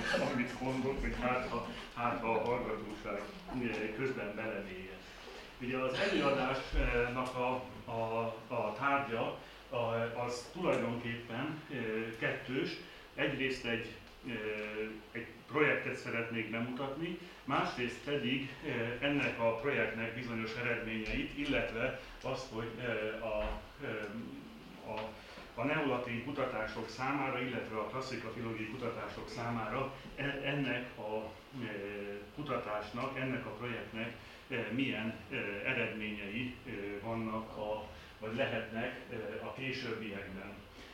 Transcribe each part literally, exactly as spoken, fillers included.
amit mondok, hogy hát ha, hát, ha a hallgatóság közben belemélyed. Ugye az előadásnak a, a, a tárgya az tulajdonképpen kettős. Egyrészt egy, egy projektet szeretnék bemutatni, másrészt pedig ennek a projektnek bizonyos eredményeit, illetve azt, hogy a, a, a neolatin kutatások számára, illetve a klasszikafilológiai kutatások számára ennek a kutatásnak, ennek a projektnek milyen eredményei vannak, a, vagy lehetnek a későbbiekben.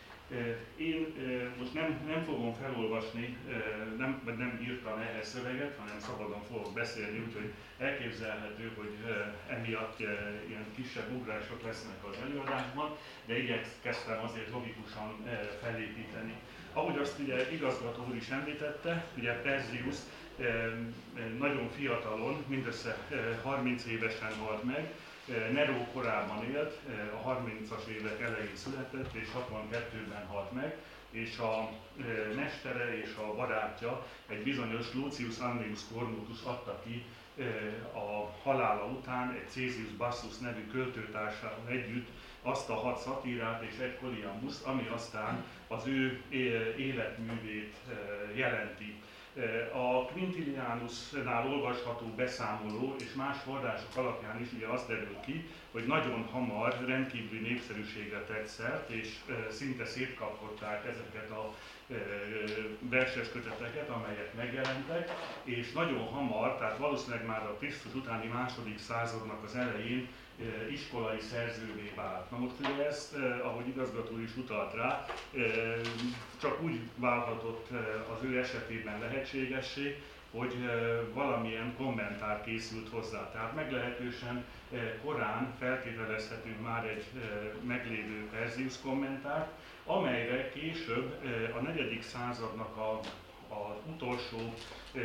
Én most nem, nem fogom felolvasni, nem, vagy nem írtam ehhez szöveget, hanem szabadon fogok beszélni, úgyhogy elképzelhető, hogy emiatt ilyen kisebb ugrások lesznek az előadásban, de igyekeztem azért logikusan felépíteni. Ahogy azt ugye igazgató úr is említette, ugye Perseus nagyon fiatalon, mindössze harminc évesen halt meg, Nero korában élt, a harmincas évek elején született, és hatvankettőben halt meg, és a mestere és a barátja, egy bizonyos Lucius Annius Cornutus adta ki a halála után egy Caesius Bassus nevű költőtársával együtt azt a hat szatírát és egy Colliamuszt, ami aztán az ő életművét jelenti. A Quintilianusnál olvasható beszámoló és más források alapján is ugye azt derül ki, hogy nagyon hamar rendkívüli népszerűségre tett szert, és szinte szétkapkodták ezeket a verses köteteket, amelyek megjelentek, és nagyon hamar, tehát valószínűleg már a Krisztus utáni második századnak az elején iskolai szerzővé vált. Na most ugye ezt, ahogy igazgató is utalt rá, csak úgy válhatott az ő esetében lehetségessé, hogy valamilyen kommentár készült hozzá. Tehát meglehetősen korán feltételezhetünk már egy meglévő Perseus kommentárt, amelyre később a negyedik századnak a, az utolsó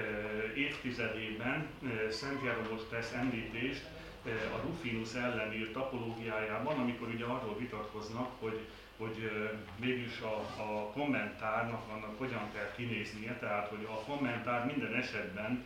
évtizedében Szent Jeromos tesz említést a Rufinus ellen írt apológiájában, amikor ugye arról vitatkoznak, hogy, hogy mégis a, a kommentárnak annak hogyan kell kinéznie, tehát hogy a kommentár minden esetben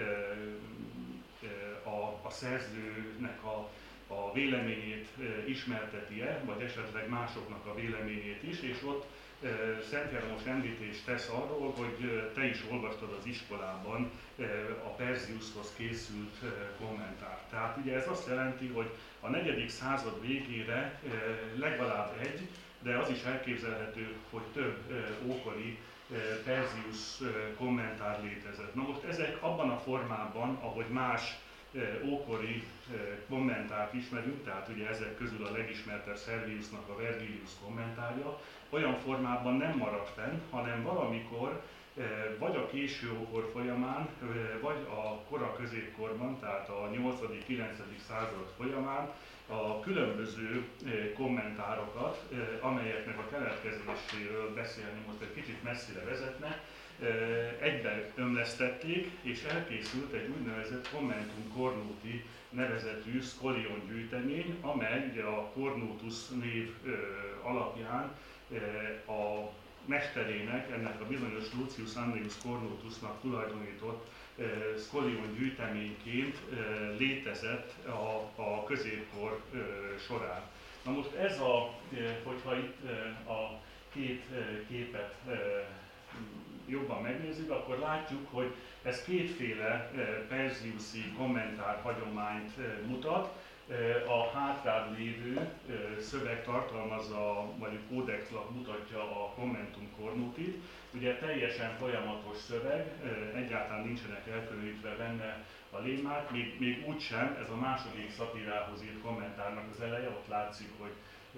a, a szerzőnek a, a véleményét ismerteti-e, vagy esetleg másoknak a véleményét is, és ott Szent Jeromos említést tesz arról, hogy te is olvastad az iskolában a Perseushoz készült kommentárt. Tehát ugye ez azt jelenti, hogy a negyedik század végére legalább egy, de az is elképzelhető, hogy több ókori Perseus kommentár létezett. Na most ezek abban a formában, ahogy más ókori kommentárt ismerünk, tehát ugye ezek közül a legismertebb Serviusnak a Vergilius kommentárja, olyan formában nem maradt fenn, hanem valamikor vagy a késő ókor folyamán, vagy a kora középkorban, tehát a nyolcadik-kilencedik század folyamán a különböző kommentárokat, amelyeknek a keletkezéséről beszélni most egy kicsit messzire vezetne, egybe ömlesztették, és elkészült egy úgynevezett Commentum Cornuti nevezetű Scholion gyűjtemény, amely ugye a Cornutus név alapján a mesterének, ennek a bizonyos Lucius Annius Cornutusnak tulajdonított Scholion gyűjteményként létezett a, a középkor során. Na most ez a, hogyha itt a két képet jobban megnézzük, akkor látjuk, hogy ez kétféle Perseuszi kommentár hagyományt mutat. A hátrább lévő szöveg tartalmazza, vagy a kódexlap mutatja a Commentum Cornutit. Ugye teljesen folyamatos szöveg, egyáltalán nincsenek elkülönítve benne a lémák, még, még úgysem, ez a második szatírához írt kommentárnak az eleje, ott látszik, hogy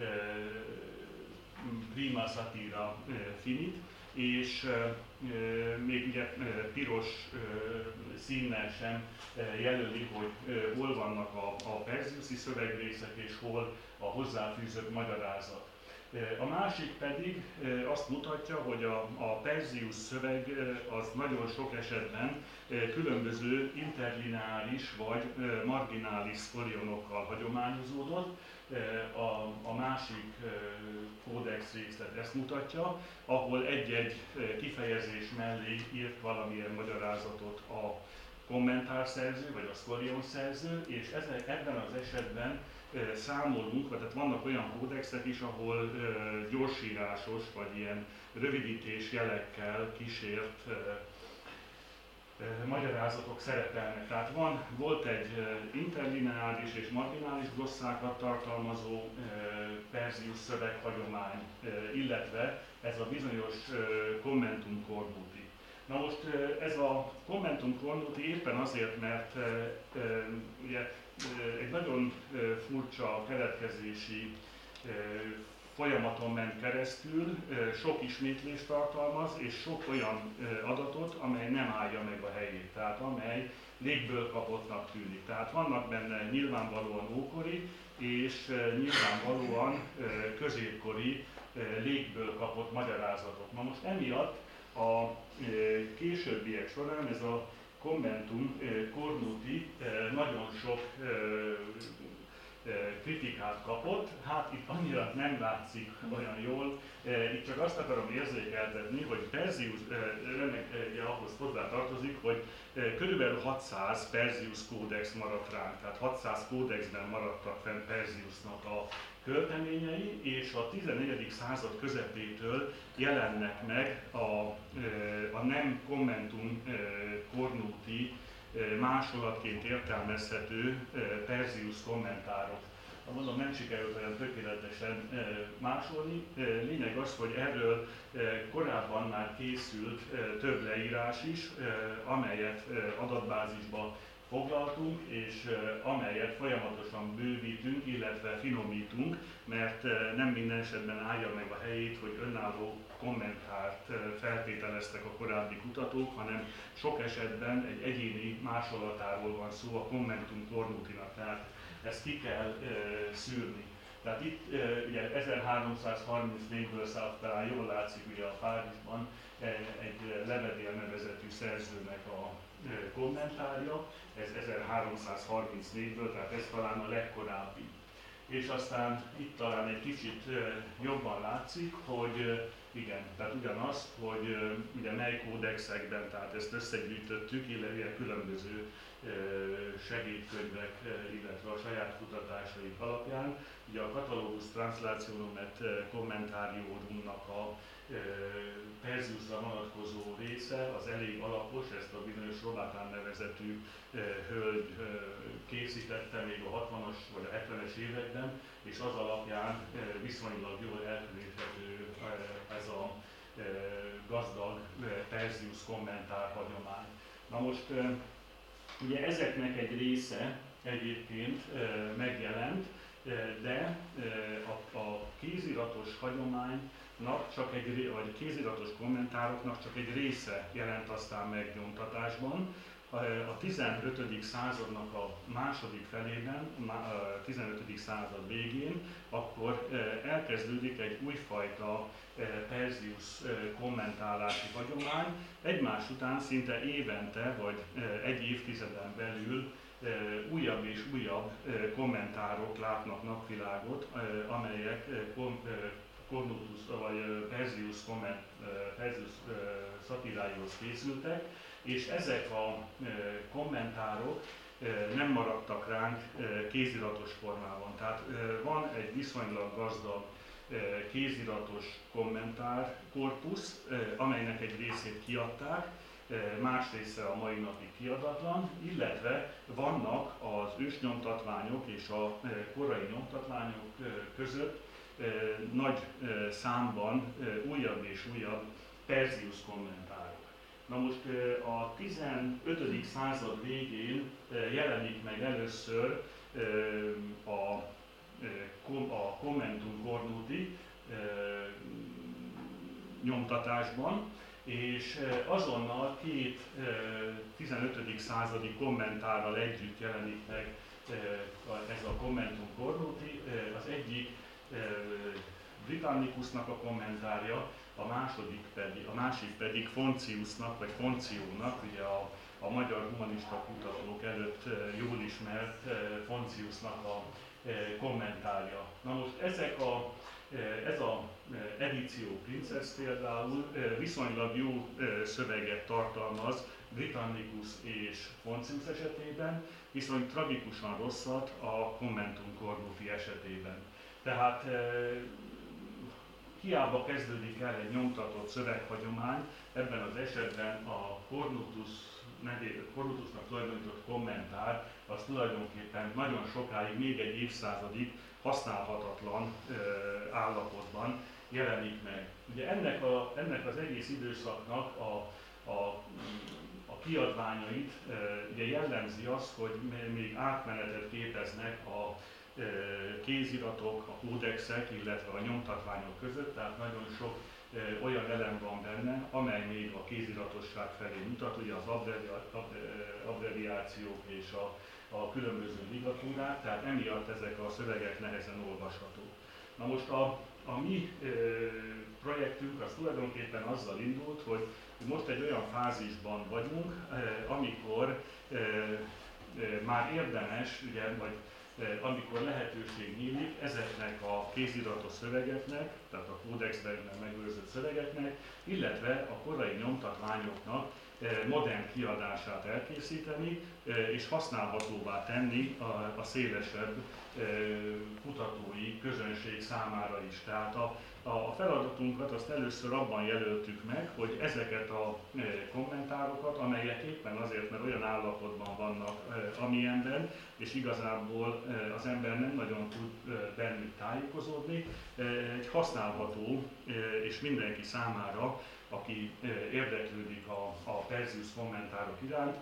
prima satira finit, és e, még ugye piros e, színnel sem jelöli, hogy e, hol vannak a, a Perseuszi szövegrészek és hol a hozzáfűzött magyarázat. A másik pedig azt mutatja, hogy a, a Persius szöveg az nagyon sok esetben különböző interlineáris vagy marginális szkorionokkal hagyományozódott. A, a másik kódex részlet ezt mutatja, ahol egy-egy kifejezés mellé írt valamilyen magyarázatot a kommentárszerző vagy a szkorionszerző, és ezek, ebben az esetben számolunk, tehát vannak olyan kódexek is, ahol gyorsírásos vagy ilyen rövidítés jelekkel kísért magyarázatok szerepelnek. Tehát van, volt egy interlineáris és marginális glosszákat tartalmazó Persius szöveghagyomány, illetve ez a bizonyos Commentum Cornuti. Na most ez a Commentum Cornuti éppen azért, mert ugye egy nagyon furcsa keletkezési folyamaton ment keresztül, sok ismétlést tartalmaz, és sok olyan adatot, amely nem állja meg a helyét, tehát amely légből kapottnak tűnik. Tehát vannak benne nyilvánvalóan ókori, és nyilvánvalóan középkori légből kapott magyarázatok. Na most emiatt a későbbiek során ez a Commentum Cornuti nagyon sok kritikát kapott, hát itt annyira nem látszik olyan jól, itt csak azt akarom érzékeltetni, hogy Persius, ugye ahhoz hozzá tartozik, hogy körülbelül hatszáz Persius kódex maradt ránk, tehát hatszáz kódexben maradtak fenn Persiusnak a költeményei, és a tizennegyedik század közepétől jelennek meg a, a nem Commentum Cornuti másolatként értelmezhető Persius kommentárok. Mondom, nem sikerült olyan tökéletesen másolni. Lényeg az, hogy erről korábban már készült több leírás is, amelyet adatbázisba foglaltunk, és amelyet folyamatosan bővítünk, illetve finomítunk, mert nem minden esetben állja meg a helyét, hogy önálló kommentárt feltételeztek a korábbi kutatók, hanem sok esetben egy egyéni másolatáról van szó a Commentum Cornutinak, tehát ezt ki kell e, szűrni. Tehát itt e, ugye ezerháromszázharmincnégyből szállt, talán jól látszik ugye a Párizsban e, egy Levedél nevezetű szerzőnek a e, kommentárja, ez ezerháromszázharmincnégyből, tehát ez talán a legkorábbi. És aztán itt talán egy kicsit e, jobban látszik, hogy e, igen, tehát ugyanaz, hogy e, ugye mely kódexekben, tehát ezt összegyűjtöttük, illetve különböző segédkönyvek, illetve a saját kutatásaink alapján. Ugye a Catalogus Translationum et Commentariorumnak a Persiusra vonatkozó része az elég alapos, ezt a bizonyos Robátán nevezetű hölgy készítette még a hatvanas vagy a hetvenes években, és az alapján viszonylag jól elkönyvelhető ez a gazdag Persius kommentár hagyomány. Na most ugye ezeknek egy része egyébként e, megjelent, e, de e, a, a kéziratos hagyománynak csak egy, vagy a kéziratos kommentároknak csak egy része jelent aztán meg nyomtatásban. A tizenötödik századnak a második felében, a tizenötödik század végén, akkor elkezdődik egy újfajta Persius kommentálási hagyomány. Egymás után szinte évente, vagy egy évtizeden belül újabb és újabb kommentárok látnak napvilágot, amelyek Cornutus vagy Persius, komment, Persius szatíráihoz készültek, és ezek a kommentárok nem maradtak ránk kéziratos formában. Tehát van egy viszonylag gazdag kéziratos kommentárkorpusz, amelynek egy részét kiadták, más része a mai napig kiadatlan, illetve vannak az ősnyomtatványok és a korai nyomtatványok között nagy számban újabb és újabb Persius kommentárok. Na most a tizenötödik század végén jelenik meg először a, a Commentum Cornuti nyomtatásban, és azonnal két tizenötödik századi kommentárral együtt jelenik meg ez a Commentum Cornuti. Az egyik Britannicusnak a kommentárja, a második pedig, a másik pedig Fonciusnak, vagy Fonciónak, ugye a, a magyar humanista kutatók előtt jól ismert Fonciusnak a kommentárja. Na most ezek a, ez a Editio Princeps például viszonylag jó szöveget tartalmaz Britannicus és Foncius esetében, viszont tragikusan rosszat a Commentum Cornuti esetében. Tehát hiába kezdődik el egy nyomtatott szöveghagyomány, ebben az esetben a Cornutus, Cornutusnak tulajdonított kommentár az tulajdonképpen nagyon sokáig, még egy évszázadig használhatatlan ö, állapotban jelenik meg. Ugye ennek, a, ennek az egész időszaknak a, a, a kiadványait ö, ugye jellemzi az, hogy még átmenetet képeznek a ö, kéziratok, a kódexek, illetve a nyomtatványok között, tehát nagyon sok ö, olyan elem van benne, amely még a kéziratosság felé mutat, ugye az abbreviációk és a a különböző ligatúrák, tehát emiatt ezek a szövegek nehezen olvashatók. Na most a, a mi e, projektünk az tulajdonképpen azzal indult, hogy most egy olyan fázisban vagyunk, e, amikor e, e, már érdemes, ugye, vagy e, amikor lehetőség nyílik ezeknek a kéziratos szövegeknek, tehát a kódexben megőrzött szövegeknek, illetve a korai nyomtatványoknak modern kiadását elkészíteni, és használhatóvá tenni a, a szélesebb kutatói közönség számára is. Tehát a, a feladatunkat azt először abban jelöltük meg, hogy ezeket a kommentárokat, amelyek éppen azért, mert olyan állapotban vannak, amilyenben, és igazából az ember nem nagyon tud bennük tájékozódni, egy használható és mindenki számára, aki érdeklődik a, a Persius kommentárok iránt,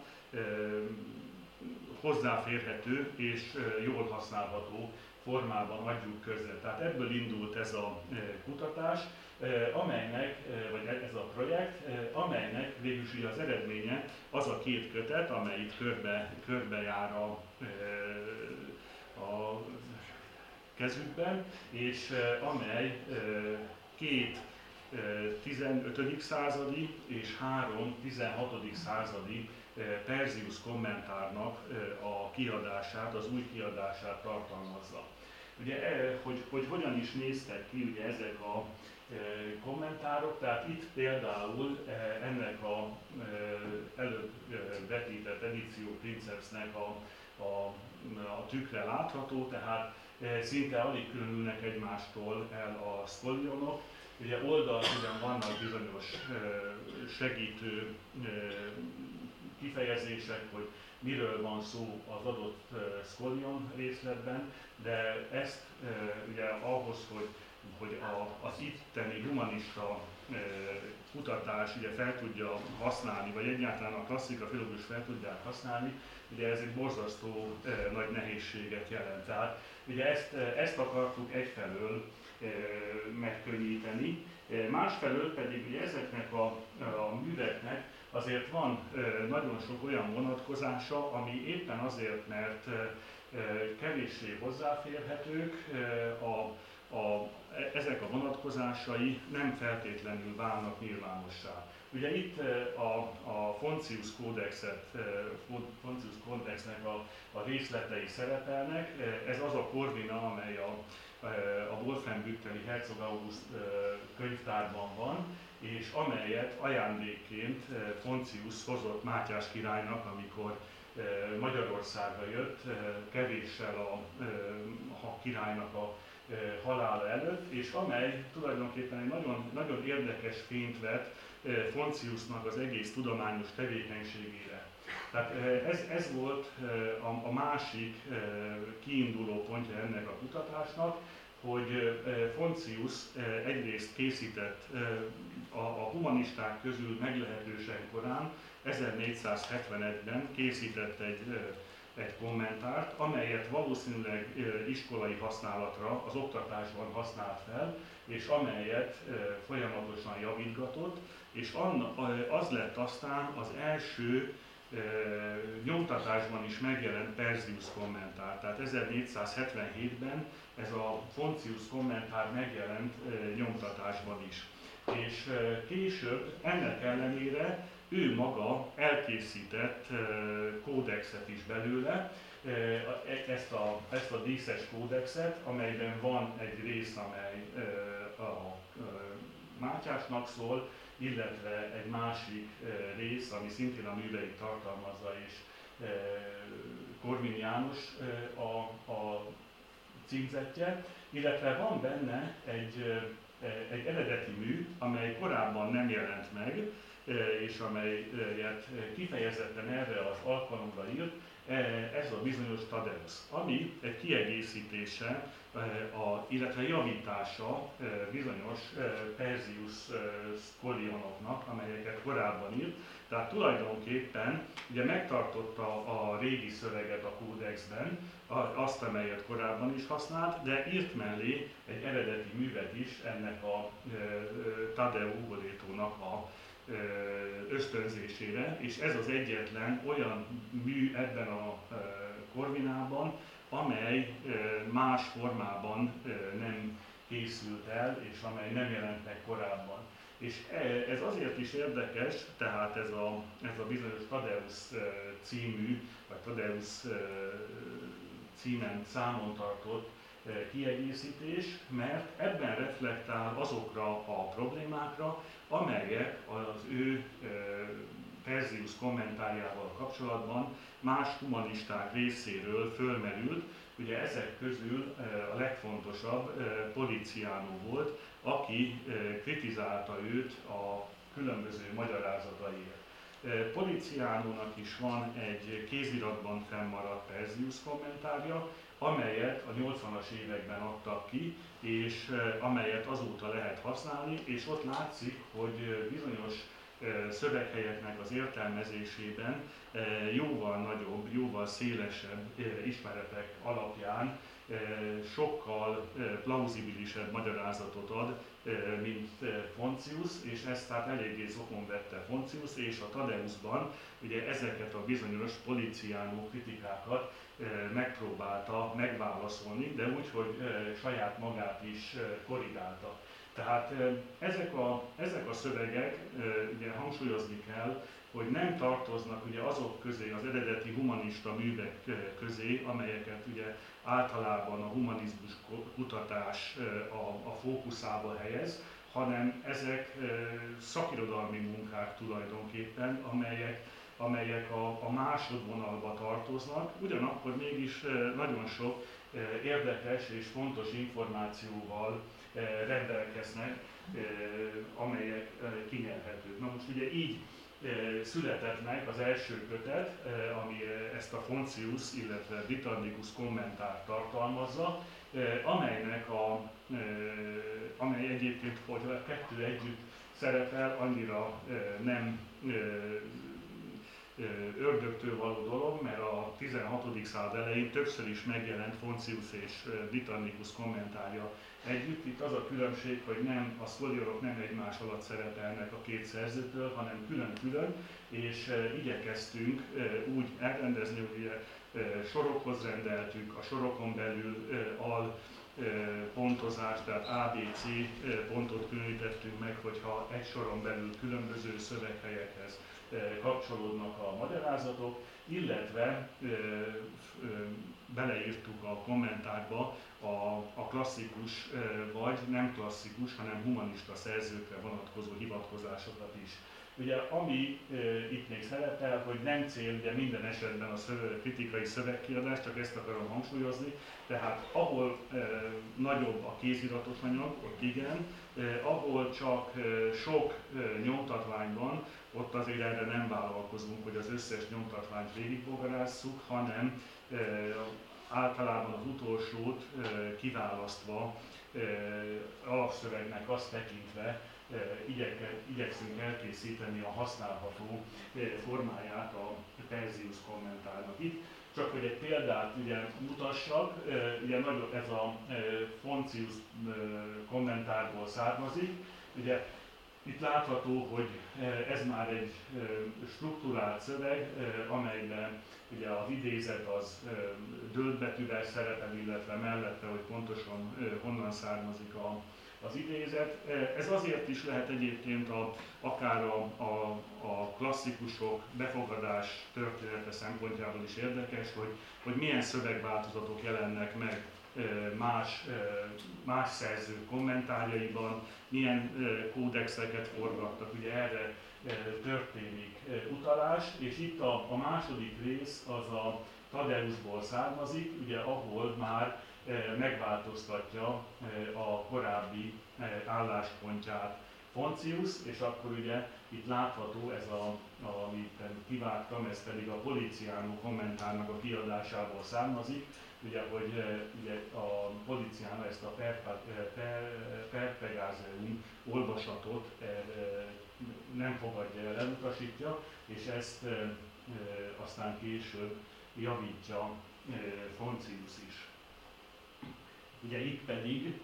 hozzáférhető és jól használható formában adjuk közre. Tehát ebből indult ez a kutatás, amelynek, vagy ez a projekt, amelynek végülis az eredménye az a két kötet, amely itt körbe, körbejár a, a kezükben, és amely két tizenötödik századi és három tizenhatodik századi Persius kommentárnak a kiadását, az új kiadását tartalmazza. Ugye, hogy, hogy hogyan is néztek ki ugye ezek a kommentárok, tehát itt például ennek a előbb vetített Editio Princepsnek a, a, a tükre látható, tehát szinte alig különülnek egymástól el a szkolionok. Ugye oldalt ugyan vannak bizonyos segítő kifejezések, hogy miről van szó az adott szkolion részletben, de ezt ugye ahhoz, hogy, hogy a, az itteni humanista kutatás ugye fel tudja használni, vagy egyáltalán a klasszika filológus fel tudják használni, ugye ez egy borzasztó nagy nehézséget jelent. Tehát ugye ezt, ezt akartuk egyfelől megkönnyíteni, másfelől pedig ugye ezeknek a, a műveknek azért van nagyon sok olyan vonatkozása, ami éppen azért, mert kevéssé hozzáférhetők, a, a, ezek a vonatkozásai nem feltétlenül válnak nyilvánossá. Ugye itt a, a Foncius kódexet, Foncius kódexnek a, a részletei szerepelnek, ez az a korvina, amely a a Wolfenbütteli Herzog August könyvtárban van, és amelyet ajándékként Foncius hozott Mátyás királynak, amikor Magyarországra jött, kevéssel a, a királynak a halála előtt, és amely tulajdonképpen egy nagyon, nagyon érdekes fényt vett Fonciusnak az egész tudományos tevékenységére. Tehát ez, ez volt a, a másik kiinduló pontja ennek a kutatásnak, hogy Foncius egyrészt készített a, a humanisták közül meglehetősen korán, ezernégyszázhetvenegyben készített egy, egy kommentárt, amelyet valószínűleg iskolai használatra, az oktatásban használt fel, és amelyet folyamatosan javítgatott, és az lett aztán az első nyomtatásban is megjelent Persius kommentár. Tehát ezernégyszázhetvenhétben ez a Foncius kommentár megjelent nyomtatásban is. És később ennek ellenére ő maga elkészített kódexet is belőle, ezt a, ezt a díszes kódexet, amelyben van egy rész, amely a Mátyásnak szól, illetve egy másik rész, ami szintén a műveit tartalmazza, és Korvin János a, a címzetje, illetve van benne egy, egy eredeti mű, amely korábban nem jelent meg, és amelyet kifejezetten erre az alkalomra írt, ez a bizonyos Tadeusz, ami egy kiegészítése, a, illetve javítása bizonyos Persius szkolionoknak, amelyeket korábban írt. Tehát tulajdonképpen ugye megtartotta a régi szöveget a kódexben, azt, amelyet korábban is használt, de írt mellé egy eredeti művet is ennek a Tadeu Ugoletonak a ösztönzésére, és ez az egyetlen olyan mű ebben a Corvinában, amely más formában nem készült el, és amely nem jelent meg korábban. És ez azért is érdekes, tehát ez a, ez a bizonyos Tadeusz című, vagy Tadeusz címen számon tartott kiegészítés, mert ebben reflektál azokra a problémákra, amelyek az ő Persius kommentárjával kapcsolatban más humanisták részéről fölmerült. Ugye ezek közül a legfontosabb Poliziano volt, aki kritizálta őt a különböző magyarázataiért. Polizianónak is van egy kéziratban fennmaradt Persius kommentárja, amelyet a nyolcvanas években adtak ki, és amelyet azóta lehet használni, és ott látszik, hogy bizonyos szöveghelyeknek az értelmezésében jóval nagyobb, jóval szélesebb ismeretek alapján sokkal plauzibilisebb magyarázatot ad, mint Foncius, és ezt tehát eléggé zokon vette Foncius, és a Tadeuszban ugye ezeket a bizonyos Poliziano kritikákat megpróbálta megválaszolni, de úgy, hogy saját magát is korrigálta. Tehát ezek a, ezek a szövegek, ugye hangsúlyozni kell, hogy nem tartoznak ugye azok közé, az eredeti humanista művek közé, amelyeket ugye általában a humanizmus kutatás a, a fókuszába helyez, hanem ezek szakirodalmi munkák tulajdonképpen, amelyek, amelyek a, a másodvonalba tartoznak, ugyanakkor mégis nagyon sok érdekes és fontos információval rendelkeznek, amelyek kinyerhetők. Na most ugye így született meg az első kötet, ami ezt a Foncius, illetve Britannicus kommentárt tartalmazza, amelynek a, amely egyébként, hogy a kettő együtt szerepel, annyira nem ördögtől való dolog, mert a tizenhatodik század elején többször is megjelent Foncius és Britannicus kommentárja együtt. Itt az a különbség, hogy nem, a szkoliorok nem egymás alatt szerepelnek a két szerzőtől, hanem külön-külön, és igyekeztünk úgy elrendezni, hogy ugye sorokhoz rendeltük, a sorokon belül al pontozást, tehát á bé cé pontot különítettünk meg, hogyha egy soron belül különböző szöveghelyekhez kapcsolódnak a magyarázatok, illetve ö, ö, beleírtuk a kommentárba a, a klasszikus ö, vagy nem klasszikus, hanem humanista szerzőkre vonatkozó hivatkozásokat is. Ugye ami e, itt még szerepel, hogy nem cél ugye minden esetben a szöveg, kritikai szövegkiadás, csak ezt akarom hangsúlyozni, tehát ahol e, nagyobb a kéziratos anyag, ott igen, e, ahol csak e, sok e, nyomtatvány van, ott azért erre nem vállalkozunk, hogy az összes nyomtatványt végigbogarázzuk, hanem e, általában az utolsót e, kiválasztva, e, alapszövegnek azt tekintve, igyekszünk elkészíteni a használható formáját a Persius kommentárnak itt. Csak hogy egy példát ugye mutassak, ugye ez a Foncius kommentárból származik, ugye Itt látható, hogy ez már egy strukturált szöveg, amelyben ugye az idézet az döntbetűvel szerepel, illetve mellette, hogy pontosan honnan származik a, az idézet. Ez azért is lehet egyébként a, akár a, a, a klasszikusok befogadás története szempontjából is érdekes, hogy, hogy milyen szövegváltozatok jelennek meg más, más szerzők kommentárjaiban, milyen kódexeket forgattak, ugye erre történik utalás, és itt a, a második rész az a Tadeuszból származik, ugye ahol már megváltoztatja a korábbi álláspontját Foncius, és akkor ugye itt látható ez a, a amit kivágtam, ez pedig a Policiano kommentárnak a kiadásából származik, ugye, hogy ugye a Policiano ezt a Perpegazeum olvasatot nem fogadja el, elutasítja, és ezt aztán később javítja Foncius is. Ugye itt pedig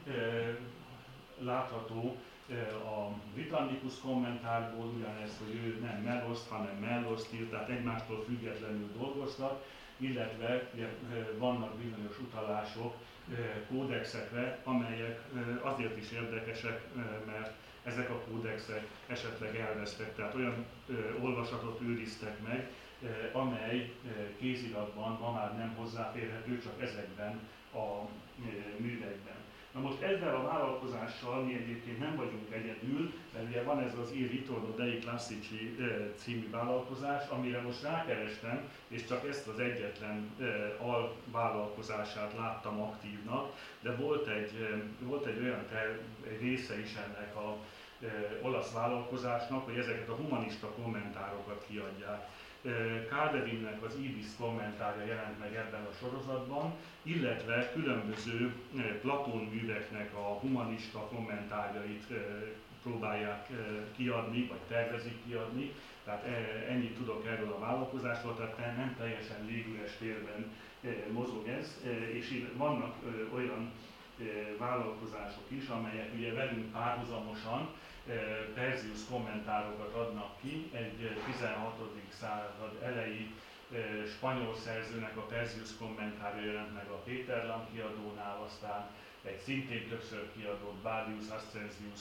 látható a Britannicus kommentárból ugyanez, hogy ő nem Melloszt, hanem Melloszt írt, tehát egymástól függetlenül dolgoztak, illetve vannak bizonyos utalások kódexekre, amelyek azért is érdekesek, mert ezek a kódexek esetleg elvesztek, tehát olyan olvasatot őriztek meg, amely kéziratban ma már nem hozzáférhető, csak ezekben a művekben. Na most ezzel a vállalkozással mi egyébként nem vagyunk egyedül, mert ugye van ez az Il Ritorno dei Classici című vállalkozás, amire most rákerestem, és csak ezt az egyetlen alvállalkozását láttam aktívnak, de volt egy, volt egy olyan ter, egy része is ennek a olasz vállalkozásnak, hogy ezeket a humanista kommentárokat kiadják. Caldevinnek az Ibis kommentárja jelent meg ebben a sorozatban, illetve különböző Platón műveknek a humanista kommentárjait próbálják kiadni, vagy tervezik kiadni. Tehát ennyit tudok erről a vállalkozásról, tehát nem teljesen légüres térben mozog ez, és vannak olyan vállalkozások is, amelyek ugye velünk párhuzamosan Persius kommentárokat adnak ki, egy tizenhatodik század elejé spanyol szerzőnek a Persius kommentárja jelent meg a Péterlam kiadónál, aztán egy szintén többször kiadott Badius Ascensius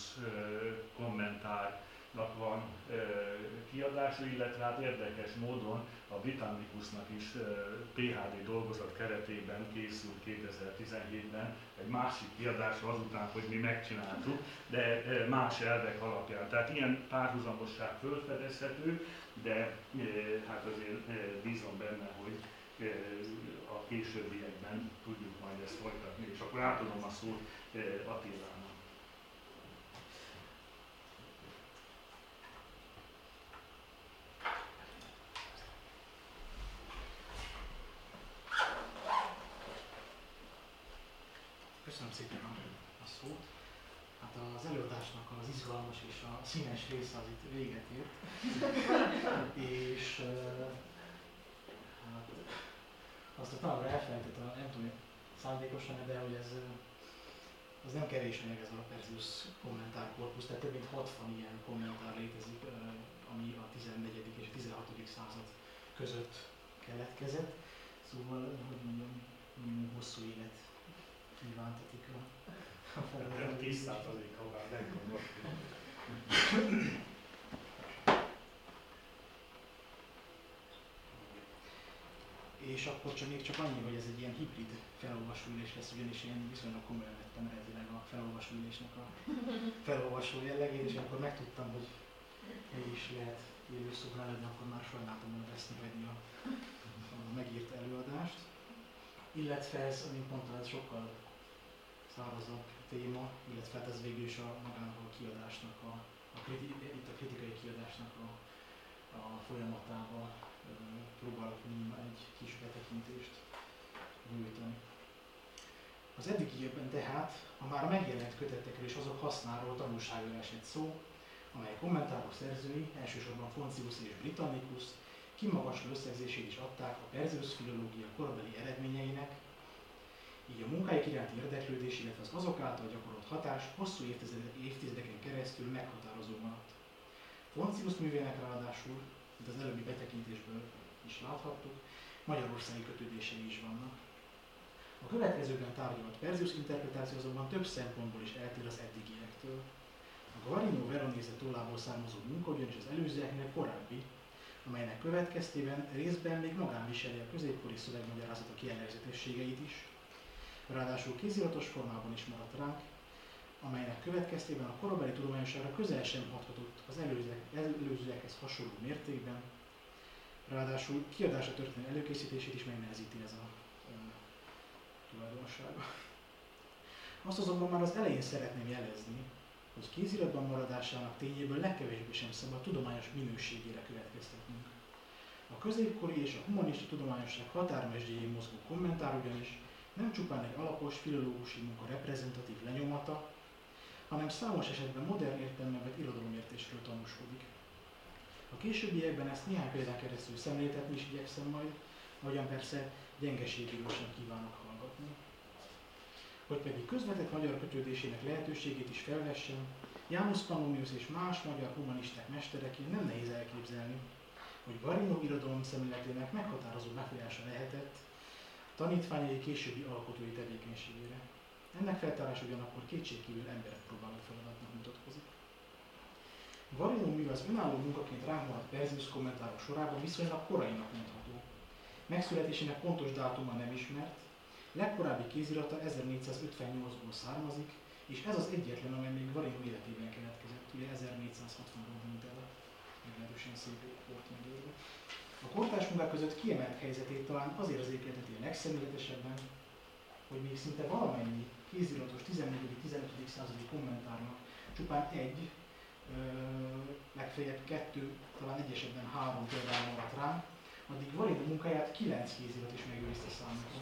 kommentárnak van kiadása, illetve hát érdekes módon a Britannicusnak is pé há dé dolgozat keretében készült kétezer-tizenhétben egy másik kiadása azután, hogy mi megcsináltuk, de más elvek alapján. Tehát ilyen párhuzamosság fölfedezhető, de hát azért bízom benne, hogy a későbbiekben tudjuk majd ezt folytatni, és akkor átadom a szót Attilának. Köszönöm szépen a szót. Hát az előadásnak az izgalmas és a színes része az itt véget ért. és hát, azt a tanulra elfelejtettem, nem tudom, szándékosan, de hogy ez az nem kevés anyag, ez a Persius kommentárkorpusz, tehát több mint hatvan ilyen kommentár létezik, ami a tizennegyedik és tizenhatodik század között keletkezett. Szóval, hogy mondjam, minimum hosszú élet kívántatik a, a feladatot. tíz százalék, ha már nem gondolom. És akkor csak még csak annyi, hogy ez egy ilyen hibrid felolvasóülés lesz, ugyanis én viszonylag komolyan vettem eredetileg a felolvasóülésnek a felolvasó jellegét, és akkor megtudtam, hogy mégis lehet élőszóval lenni, akkor már sajnáltam volna veszni hagyni a, a megírt előadást. Illetve ez, amint mondtam, ez sokkal szárazabb téma, illetve hát ez végül is a magának a kiadásnak, a, a kriti, itt a kritikai kiadásnak a, a folyamatába e, próbálok egy kis betekintést nyújtani. Az eddigiekben tehát a már megjelent kötetekről és azok hasznáról tanulságról esett szó, amely kommentárok szerzői, elsősorban Foncius és Britannicus, kimagasló összegzését is adták a Persius filológia korabeli eredményeinek, Így a munkáik iránti érdeklődés, illetve az azok által gyakorolt hatás hosszú évtizedeken keresztül meghatározó maradt. Poncius művének ráadásul, mint az előbbi betekintésből is láthattuk, magyarországi kötődései is vannak. A következőben tárgyalt Persius interpretáció azonban több szempontból is eltér az eddigiektől. A Guarino Veronese tollából származó munka ugyanis az előzőeknél korábbi, amelynek következtében részben még magán viseli a középkori szövegmagyarázatok jellegzetességeit is, ráadásul kéziratos formában is maradt ránk, amelynek következtében a korabeli tudományosságra közel sem hathatott az előzőekhez hasonló mértékben, ráadásul kiadásra történő előkészítését is megnehezíti ez a e, tulajdonsága. Azt azonban már az elején szeretném jelezni, hogy kéziratban maradásának tényéből legkevésbé sem szabad tudományos minőségére következtetnünk. A középkori és a humanista tudományosság határmesdjéjén mozgó kommentár ugyanis nem csupán egy alapos filológusi munka reprezentatív lenyomata, hanem számos esetben modern értelemben vett irodalomértésről tanúskodik. A későbbiekben ezt néhány példán keresztül szemléltetni is igyekszem majd, ahogyan persze gyengeségéből sem kívánok hallgatni. Hogy pedig közvetett magyar kötődésének lehetőségét is felvessem, Janus Pannonius és más magyar humanisták mestereként nem nehéz elképzelni, hogy Guarino irodalom szemléletének meghatározó befolyása lehetett tanítványai későbbi alkotói tevékenységére. Ennek feltárása ugyanakkor kétségkívül embert próbáló feladatnak mutatkozik. Guarino mű az önálló munkaként ránk maradt Persius kommentárok sorában viszonylag korainak mondható. Megszületésének pontos dátuma nem ismert, legkorábbi kézirata ezernégyszázötvennyolcból származik, és ez az egyetlen, amely még Guarino életében keletkezett, ugye ezernégyszázhatvanban hunyt el, meglehetősen szép volt megélve. A kortárs munkák között kiemelt helyzetét talán azért az érzékelteti a legszemléletesebben, hogy még szinte valamennyi kéziratos tizennegyedik-tizenötödik századi kommentárnak csupán egy, ö, legfeljebb kettő, talán egy esetben három például maradt ránk, addig Guarino munkáját kilenc kézirat is megőrizte számunkra.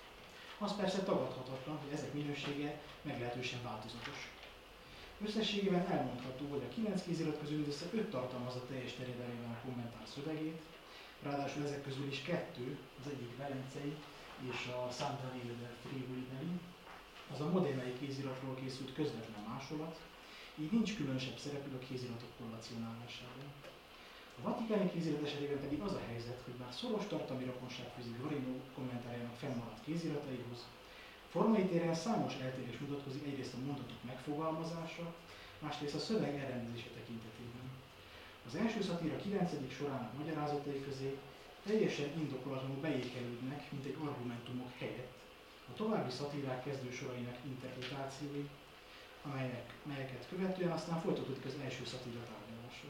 Az persze tagadhatatlan, hogy ezek minősége meglehetősen változatos. Összességében elmondható, hogy a kilenc kézirat közül mindössze öt tartalmazza teljes terjedelmében a kommentár szövegét, ráadásul ezek közül is kettő, az egyik velencei és a San Daniele del Friuli nevű, az a modernai kéziratról készült közvetlen másolat, így nincs különösebb szerepük a kéziratok kollacionálásában. A vatikáni kézirat esetében pedig az a helyzet, hogy bár szoros tartalmi rokonság fűzik Guarino kommentárjának fennmaradt kézirataihoz, formai téren számos eltérés mutatkozik egyrészt a mondatok megfogalmazása, másrészt a szöveg elrendezése tekintetében. Az első szatíra kilencedik sorának magyarázatai közé teljesen indokolatlanul beékelődnek, mint egy argumentumok helyett, a további szatírák kezdősorainak interpretációi, amelyek, melyeket követően aztán folytatódik az első szatíra tárgyalása.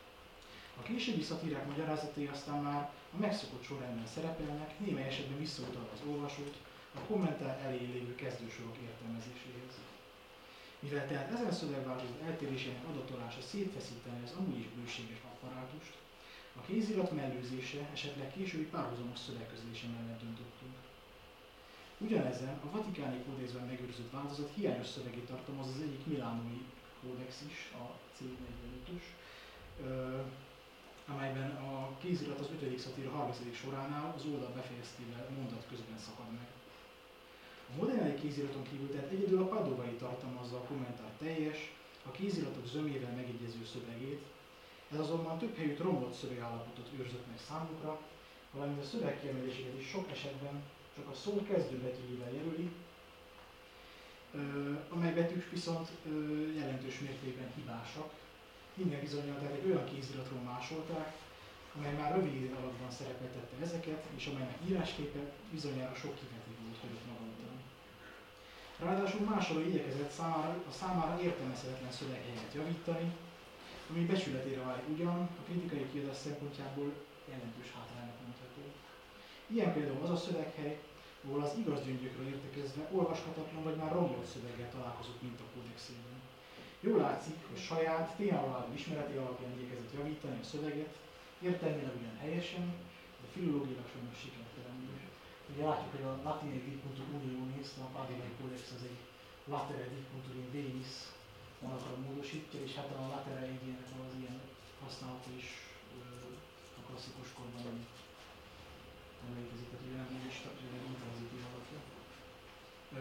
A későbbi szatírák magyarázatai aztán már a megszokott sorrendben szerepelnek, némely esetben visszautalva az olvasót a kommentár elején lévő kezdősorok értelmezéséhez. Mivel tehát ezen szövegváltozat eltérésének adatolása szétfeszíteni az amúgy is bőséges apparátust, a kézirat mellőzése, esetleg későbbi párhuzamos szövegközlése mellett döntöttünk. Ugyanezen a vatikáni kódexben megőrzött változat hiányos szövegét tartalmaz az egyik milánói kódex is, a cé negyvenötös, amelyben a kézirat az ötödik szatíra harmincadik soránál az oldal befejeztével mondat közben szakad meg. A modernai kéziraton kívül tehát egyedül a padovai tartalmazza a kommentár teljes, a kéziratok zömével megegyező szövegét, ez azonban több helyütt romlott szövegállapotot őrzött meg számukra, valamint a szövegkiemeléseket is sok esetben csak a szó kezdőbetűjével jelöli, amely betűk viszont jelentős mértékben hibásak. Minden bizonnyal tehát egy olyan kéziratról másolták, amely már rövid idő alattban szerepeltette ezeket, és amelynek írásképe bizonyára sok kivetítőt hagyott maga után. Ráadásul másoló igyekezett számára, a számára értelmezhetetlen szöveghelyeket javítani, ami becsületére válik ugyan, a kritikai kiadás szempontjából jelentős hátránynak mondható. Ilyen például az a szöveghely, ahol az igaz gyöngyökről értekezve olvashatatlan vagy már romlott szöveggel találkozott mintakódexében. Jól látszik, hogy saját, tényleg ismereti alapján igyekezett javítani a szöveget, értelmileg ugyan helyesen, de filológiailag sajnos sikertelenül. Ugye látjuk, hogy a latine dicpuntur unionis, a Padovai Kódex az egy latere dicpuntur in venis monokra módosítja, és hát a latere egyének az ilyen használata is a klasszikus korban nem létezik, tehát ugye nem is intranzitív alapja.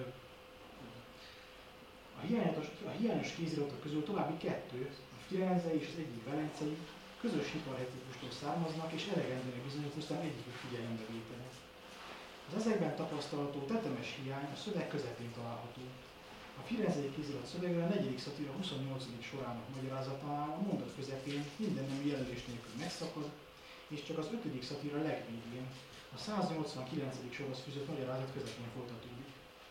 hiányos kéziratok közül további kettő, a firenzei és az egyik velencei, közös hiparhetipustól származnak és elegendőnek bizonyítottan egyikük figyelembevétele. Az ezekben tapasztalható tetemes hiány a szöveg közepén található. A firenzei kézirat szövege a negyedik szatíra huszonnyolcadik sorának magyarázatánál a mondat közepén minden nemű jelölés nélkül megszakad, és csak az ötödik szatíra legvégén, a száznyolcvankilencedik sorhoz fűzött magyarázat közepén folytatódik.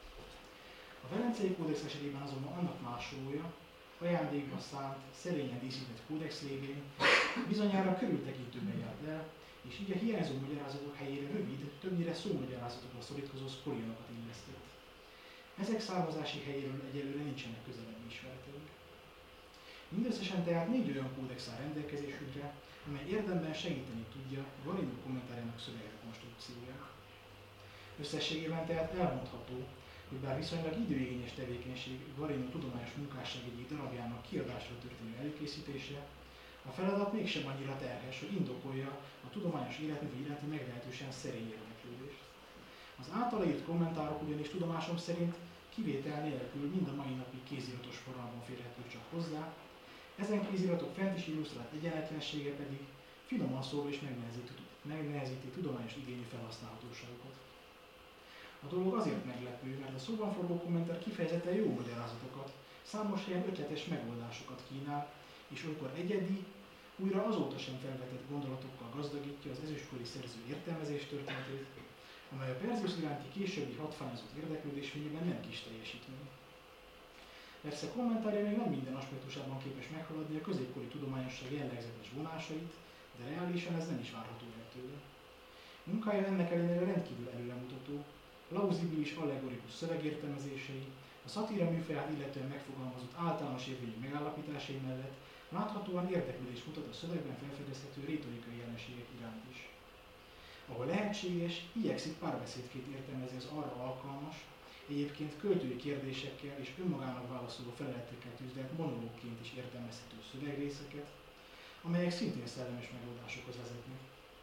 A Velencei kódex esetében azonban annak másolója, ajándékba szánt, szerényen díszített kódex lévén bizonyára körültekintőben járt el, és így a hiányzó magyarázatok helyére rövid, többnyire szómagyarázatokra szorítkozó szkolionokat illesztett. Ezek származási helyéről egyelőre nincsenek közelebbi ismereteink. Mindösszesen tehát négy olyan kódex áll rendelkezésünkre, amely érdemben segíteni tudja Guarino kommentárjának szövegrekonstrukcióját. Összességében tehát elmondható, hogy bár viszonylag időigényes tevékenység Guarino tudományos munkásság egyik darabjának kiadásra történő előkészítése, a feladat mégsem annyira terhes, hogy indokolja a tudományos életmű iránti meglehetősen szerény érdeklődést. Az általa írt kommentárok ugyanis tudomásom szerint kivétel nélkül mind a mai napig kéziratos formában férhetők csak hozzá, ezen kéziratok fent is illusztrált egyenletlensége pedig finoman szólva is megnehezíti, megnehezíti tudományos igényű felhasználhatóságokat. A dolog azért meglepő, mert a szóban forgó kommentár kifejezetten jó magyarázatokat, számos helyen ötletes megoldásokat kínál, és olykor egyedi, újra azóta sem felvetett gondolatokkal gazdagítja az ezüstkori szerző értelmezés történetét, amely a Perseus iránti későbbi hatványozott érdeklődés fényében nem kis teljesítmény. Persze kommentárja még nem minden aspektusában képes meghaladni a középkori tudományosság jellegzetes vonásait, de reálisan ez nem is várható el tőle. Munkája ennek ellenére rendkívül előremutató, plauzibilis allegorikus szövegértelmezései, a szatíra műfaját illetően megfogalmazott általános érvényű megállapításai mellett láthatóan érdeklődést mutat a szövegben felfedezhető rétorikai jelenségek iránt is. Ahol lehetséges, igyekszik párbeszédként értelmezni az arra alkalmas, egyébként költői kérdésekkel és önmagának válaszoló feleletekkel tűzdelt monológként is értelmezhető szövegrészeket, amelyek szintén szellemes megoldásokhoz vezetnek.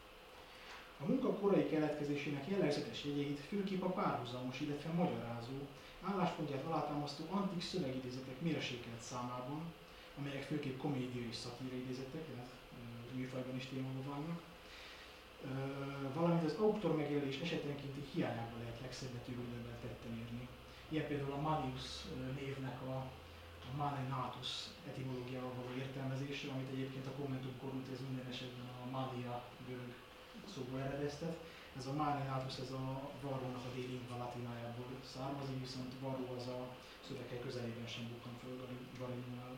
A munka korai keletkezésének jellegzetes jegyeit főképp a párhuzamos, illetve magyarázó, álláspontját alátámasztó antik szövegidézetek mérsékelt számában, amelyek főképp komédia és szatíra idézetek, tehát műfajban is témába válnak, valamint az autor megjelölés esetenkénti hiányában lehet legszebb időben tetten érni. Ilyen például a Manius névnek a, a Mane Natus etimológiával való értelmezése, amit egyébként a Kommentum Cornunt ez minden esetben a Mania görög szóból eredeztet. Ez a Mane Natus, ez a varrónak a délingva latinájából származik, viszont varró az a szöveghely közelében sem bukkan föl Garinál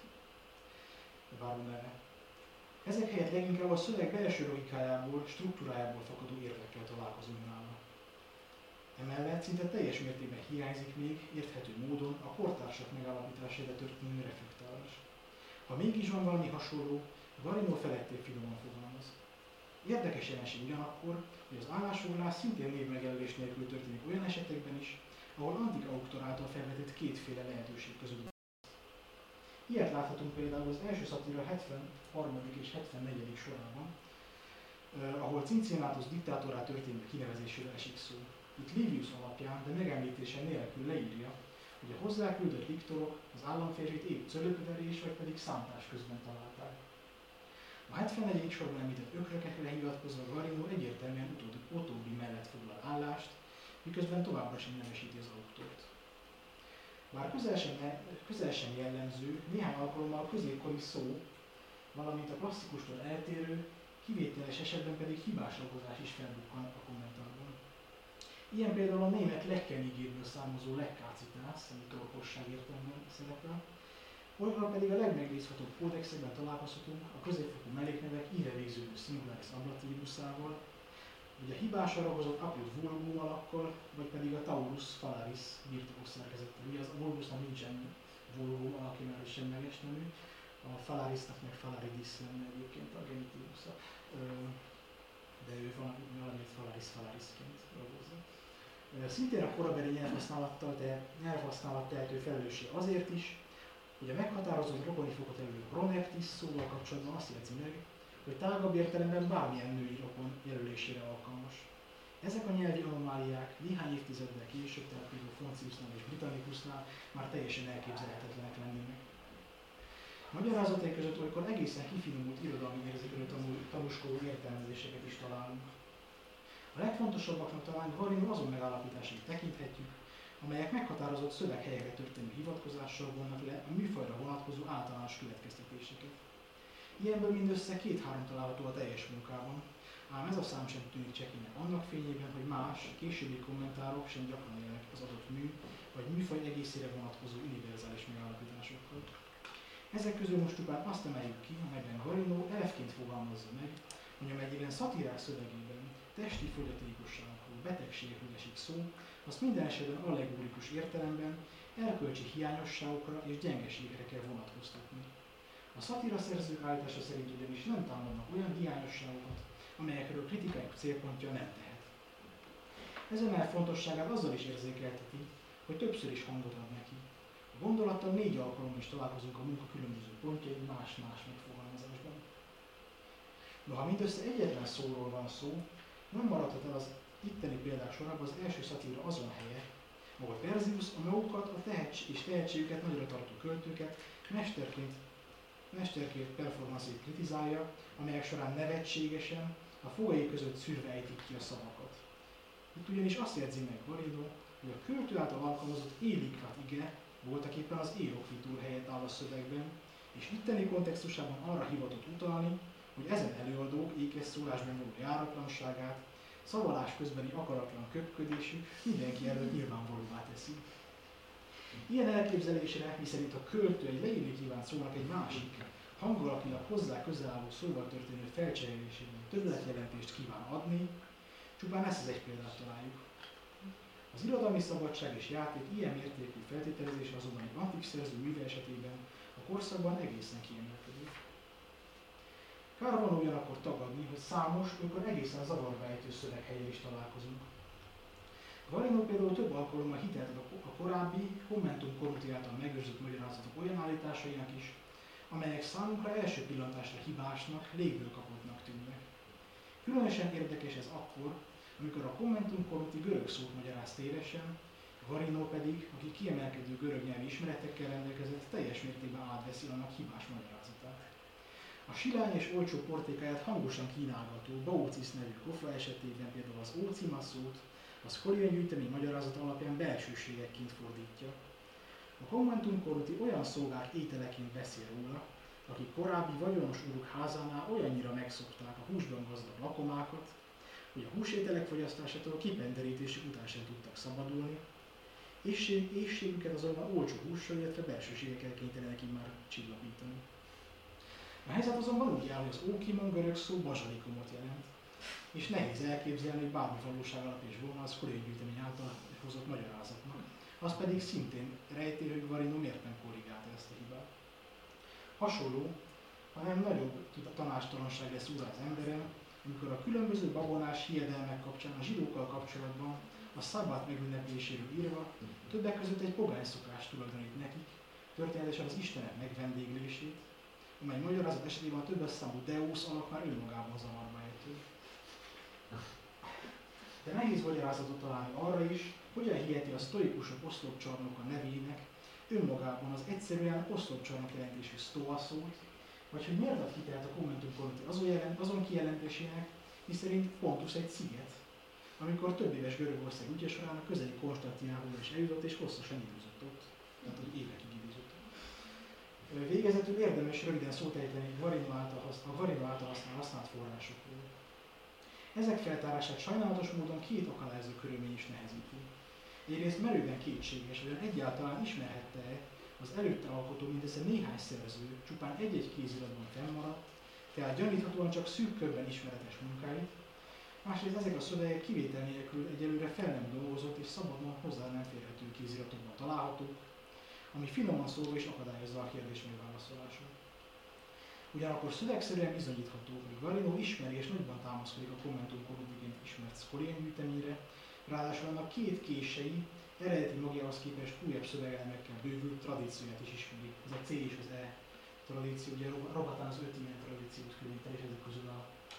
varró neve. Ezek helyett leginkább a szöveg belső logikájából, struktúrájából fakadó érvekkel találkozunk nála. Emellett szinte teljes mértékben hiányzik még érthető módon a kortársak megállapítására történő reflektálás. Ha mégis van valami hasonló, Guarino felettébb finoman fogalmaz. Érdekes jelenség ugyanakkor, hogy az állásfoglalás szintén névmegjelölés nélkül történik olyan esetekben is, ahol antik autor által felvetett kétféle lehetőség között. Ilyet láthatunk például az első szatíra hetvenharmadik és hetvennegyedik sorában, eh, ahol Cincinnatus diktátorá történő kinevezéséről esik szó. Itt Livius alapján, de megemlítése nélkül leírja, hogy a hozzá küldött liktorok az államférfit épp cölöpverés vagy pedig szántás közben találták. A hetvennegyedik sorban említett ökrökekre hivatkozva Guarino egyértelműen utóbbi, utóbbi mellett foglal állást, miközben továbbra sem nevesíti az autort. Bár közel sem, közel sem jellemző, néhány alkalommal a középkori szó, valamint a klasszikustól eltérő, kivételes esetben pedig hibás ragozás is felbukkan a kommentárban. Ilyen például a német lekkenigéből származó lekkácitász, ami torkosság értelemben szerepel, olykor pedig a legmegbízhatóbb kódexekben találkozhatunk a középfokú melléknevek íre végződő szingularis ablatívuszával, vagy a hibásra ragozott apud vulgum alakkal, vagy pedig a Taurus Falaris birtokos szerkezettel. Ugye az a vulgusnak nincsen vulgum alaki, mert is semleges nemű, a Falarisnak meg Falaridis lenne egyébként a genitívusza, de ő valamit Falaris Falarisként ragozza. Szintén a korabeli nyelvhasználattal, de nyelvhasználat tehető felelőssé azért is, hogy a meghatározott rokoni fokot elő Pronertis szóval kapcsolatban azt jegyzi meg, hogy tágabb értelemben bármilyen női rokon jelölésére alkalmas. Ezek a nyelvi anomáliák néhány évtizeddel később, tehát például Fonciusnál és Britannicusnál már teljesen elképzelhetetlenek lennének. Magyarázatai között olykor egészen kifinomult irodalmi érzékről tanúskodó értelmezéseket is találunk. A legfontosabbaknak talán Guarino azon megállapításait tekinthetjük, amelyek meghatározott szöveghelyekre történő hivatkozással vonnak le a műfajra vonatkozó általános következtetéseket. Ilyenből mindössze két-három található a teljes munkában, ám ez a szám sem tűnik csekélynek annak fényében, hogy más, későbbi kommentárok sem gyakran élnek az adott mű vagy műfaj egészére vonatkozó univerzális megállapításokkal. Ezek közül most csupán azt emeljük ki, amelyben Guarino elfként fogalmazza meg, hogy amennyiben szatírák szövegében testi fogyatékosságokról, betegségekről esik szó, azt minden esetben allegorikus értelemben erkölcsi hiányosságokra és gyengeségekre kell vonatkoztatni. A szatíra szerzők állítása szerint ugyanis nem támadnak olyan hiányosságokat, amelyekről kritikájuk célpontja nem tehet. Ezen el fontosságát azzal is érzékelteti, hogy többször is hangot ad neki. A gondolattal négy alkalommal is találkozunk a munka különböző pontjain más-más megfogalmazásban. Noha mindössze egyetlen szóról van szó, nem maradhat el az itteni példák sorában az első szatíra azon helye, ahol Persius a magukat a tehetség és tehetségüket nagyra tartó költőket mesterként, mesterként performanszét kritizálja, amelyek során nevetségesen, a fogai között szűrve ejtik ki a szavakat. Itt ugyanis azt jegyzi meg Guarino, hogy a költő által alkalmazott élikrat ige voltaképpen az érokvitúr helyett áll a szövegben, és itteni kontextusában arra hivatott utalni, hogy ezen előadók ékes szólásban való járatlanságát, szavalás közbeni akaratlan köpködésük mindenki előtt nyilvánvalóvá teszi. Ilyen elképzelésre, miszerint a költő egy leírni kívánt szónak egy másik, hangulatilag hozzá közel álló szóval történő felcserélésében többletjelentést kíván adni, csupán ezt az egy példát találjuk. Az irodalmi szabadság és játék ilyen mértékű feltételezése azonban egy antik szerző műve esetében a korszakban egészen kiemelkedő. Kár van ugyanakkor tagadni, hogy számos, olykor egészen zavarba ejtő szöveghelyen is találkozunk. Guarino például több alkalommal hitelt ad a korábbi, Commentum Cornuti által megőrzött magyarázatok olyan állításainak is, amelyek számunkra első pillantásra hibásnak, légből kapottnak tűnnek. Különösen érdekes ez akkor, amikor a Commentum Cornuti görög szót magyaráz tévesen, Guarino pedig, aki kiemelkedő görög nyelvi ismeretekkel rendelkezett, teljes mértékben átveszi annak hibás magyarázatát. A silány és olcsó portékáját hangosan kínálgató Baucis nevű kofra esetében például az ócima szót a Scholion gyűjtemény magyarázata alapján belsőségekként fordítja. A Commentum Cornuti olyan szolgák ételeként beszél róla, akik korábbi vagyonos uruk házánál olyannyira megszokták a húsban gazdag lakomákat, hogy a húsételek fogyasztásától kipenderítésük után sem tudtak szabadulni, ésség, éhségüket azonban olcsó hússal, illetve belsőségekkel kénytelenek már csillapítani. A helyzet azonban úgy áll, hogy az ókimon görög szó bazsalikomot jelent, és nehéz elképzelni, hogy bármi valóság alapja is volna az Scholion gyűjtemény által hozott magyarázatnak. Az pedig szintén rejtély, hogy Guarino miért nem korrigálta ezt a hibát. Hasonló, hanem nagyobb tanástalanság lesz úrá az emberen, amikor a különböző babonás hiedelmek kapcsán a zsidókkal kapcsolatban a szabát megünnepléséről írva többek között egy pogány szokást tulajdonít nekik, történetesen az Istenek megvendéglését, amely magyarázat esetében a többes számú Deus alak már önmagában zavarba ejtő. De nehéz magyarázatot találni arra is, hogyan hiheti a sztoikusok oszlopcsarnoka nevének önmagában az egyszerűen oszlopcsarnok jelentésű sztoa szót, vagy hogy miért ad hitelt a Commentum Cornuti azon, jelent, azon kijelentésének, miszerint Pontus egy sziget, amikor több éves Görögország ügye során a közeli Konstantinápolis is eljutott és hosszasan időzött ott, tehát hogy évekig időzött. Végezetül érdemes röviden szót ejteni Guarino által, a Guarino által használt forrásokról. Ezek feltárását sajnálatos módon két akadályozó körülmény is nehezíti. Egyrészt merőben kétséges, hogy egyáltalán ismerhette-e az előtte alkotó mindössze néhány szerző csupán egy-egy kéziratban fennmaradt, tehát gyaníthatóan csak szűk körben ismeretes munkáit, másrészt ezek a szövegek kivétel nélkül egyelőre fel nem dolgozott és szabadon hozzá nem férhető kéziratokban találhatók, ami finoman szólva is akadályozza a kérdés megválaszolását. Ugyanakkor szövegszerűen bizonyítható, hogy Guarino ismeri és nagyban támaszkodik a Commentum Cornutiként ismert Scholion gyűjteményre, ráadásul annak két kései, eredeti magjához képest újabb szövegelemekkel bővült tradícióját is ismeri. Ez a C és az E tradíció, ugye Rohatán az öt ilyen tradíciót különít el, és ezek közül a, a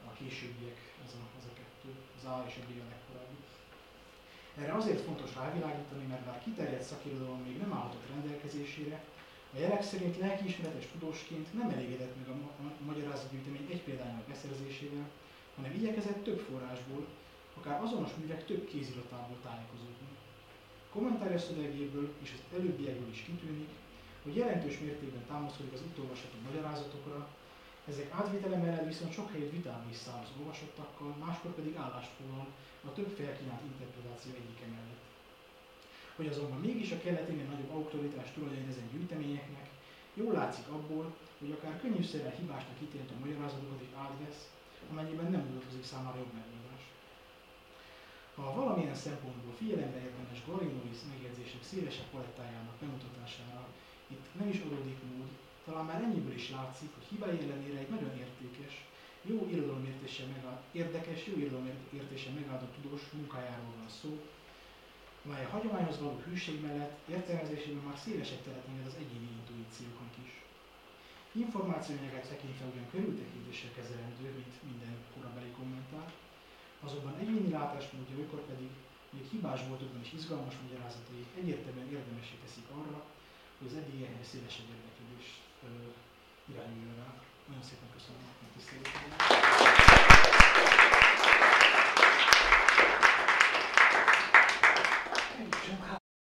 a későbbiek, ez a, ez a kettő, az A és a B a legkorábbi. Erre azért fontos rávilágítani, mert bár kiterjedt szakirodalom még nem állhatott rendelkezésére, a jelek szerint lelkiismeretes tudósként nem elégedett meg a, ma- a magyarázatgyűjtemény egy példánynak beszerzésével, hanem igyekezett több forrásból, akár azonos művek több kéziratából tájékozódni. Kommentárja szövegéből és az előbbiekből is kitűnik, hogy jelentős mértékben támaszkodik az itt olvasható magyarázatokra, ezek átvétele mellett viszont sok helyet vitába is száll az olvasottakkal, máskor pedig állást foglal a több felkínált interpretáció egyike mellett. Hogy azonban mégis a kelleténél nagyobb autoritást tulajdonít ezen gyűjteményeknek, jól látszik abból, hogy akár könnyűszerrel hibásnak ítélt a magyarázatokat is átvesz, amennyiben nem mutatkozik számára jobb megoldás. Ha valamilyen szempontból figyelembe érdemes Galinovis megjegyzések szélesebb palettájának bemutatására itt nem is adódik mód, talán már ennyiből is látszik, hogy hibái ellenére egy nagyon értékes, jó irodalomértéssel megáld, érdekes, jó irodalomértéssel megáldott tudós munkájáról van szó, mely a hagyományhoz való hűség mellett értelmezésében már szélesebb teret enged az egyéni intuícióknak is. Információanyagát tekintve ugyan körültekintéssel kezelendő, mint minden korabeli kommentár, azonban egyéni látásmódja olykor pedig még hibás voltokban is izgalmas magyarázatai egyértelműen érdemessé teszik arra, hogy az eddigieknél szélesebb érdeklődés irányuljon rá. Nagyon szépen köszönöm a tiszteletet.